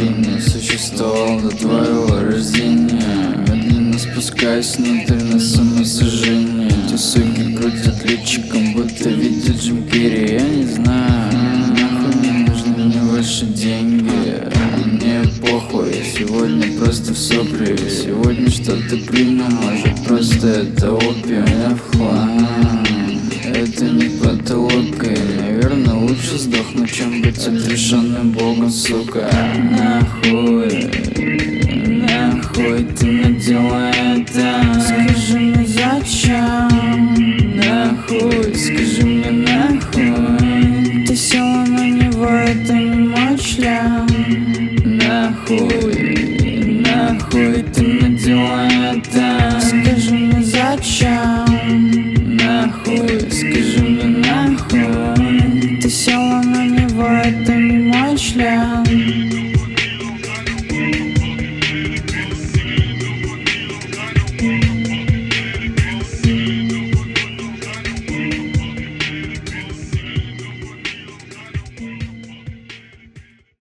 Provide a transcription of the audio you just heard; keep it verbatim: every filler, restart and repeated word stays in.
не существовал до твоего рождения. Медленно спускаясь внутрь на самосожжение. Те суки крутят летчиком, будто видят Джим Керри. Я не знаю, нахуй не нужны мне ваши деньги. Мне похуй, я сегодня просто в сопли. Сегодня что-то принял, может просто это опиум. Я в хлам, это не потолок. И, наверное, лучше сдохнуть, чем быть отрешенным богом, сука. Нахуй, нахуй ты надела это? Скажи мне зачем? Нахуй, скажи мне нахуй. Ты села на него, это не мой член. Нахуй, нахуй ты надела это? Скажи мне зачем? Нахуй, скажи мне нахуй. Ты села на него, это не мой член.